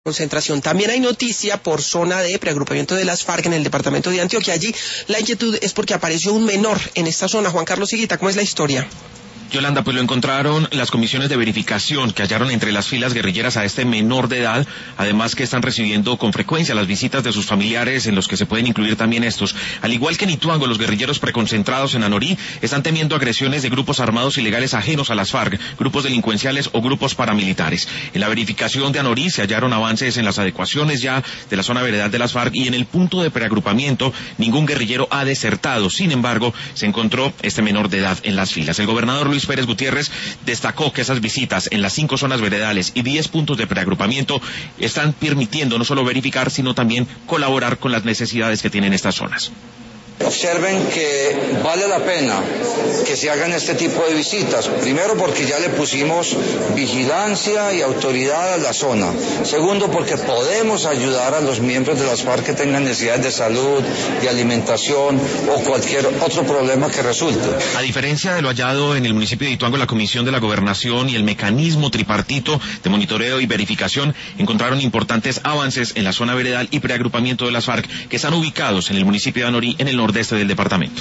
concentración. También hay noticia por zona de preagrupamiento de las FARC en el departamento de Antioquia. Allí la inquietud es porque apareció un menor en esta zona. Juan Carlos Higuita, ¿cómo es la historia? Yolanda, pues lo encontraron las comisiones de verificación que hallaron entre las filas guerrilleras a este menor de edad, además que están recibiendo con frecuencia las visitas de sus familiares, en los que se pueden incluir también estos. Al igual que en Ituango, los guerrilleros preconcentrados en Anorí están temiendo agresiones de grupos armados ilegales ajenos a las FARC, grupos delincuenciales o grupos paramilitares. En la verificación de Anorí se hallaron avances en las adecuaciones ya de la zona veredal de las FARC y en el punto de preagrupamiento ningún guerrillero ha desertado. Sin embargo, se encontró este menor de edad en las filas. El gobernador Luis Pérez Gutiérrez destacó que esas visitas en las 5 zonas veredales y 10 puntos de preagrupamiento están permitiendo no solo verificar, sino también colaborar con las necesidades que tienen estas zonas. Observen que vale la pena que se hagan este tipo de visitas. Primero, porque ya le pusimos vigilancia y autoridad a la zona. Segundo, porque podemos ayudar a los miembros de las FARC que tengan necesidades de salud, de alimentación o cualquier otro problema que resulte. A diferencia de lo hallado en el municipio de Ituango, la Comisión de la Gobernación y el mecanismo tripartito de monitoreo y verificación encontraron importantes avances en la zona veredal y preagrupamiento de las FARC que están ubicados en el municipio de Anorí, en el nordeste del departamento.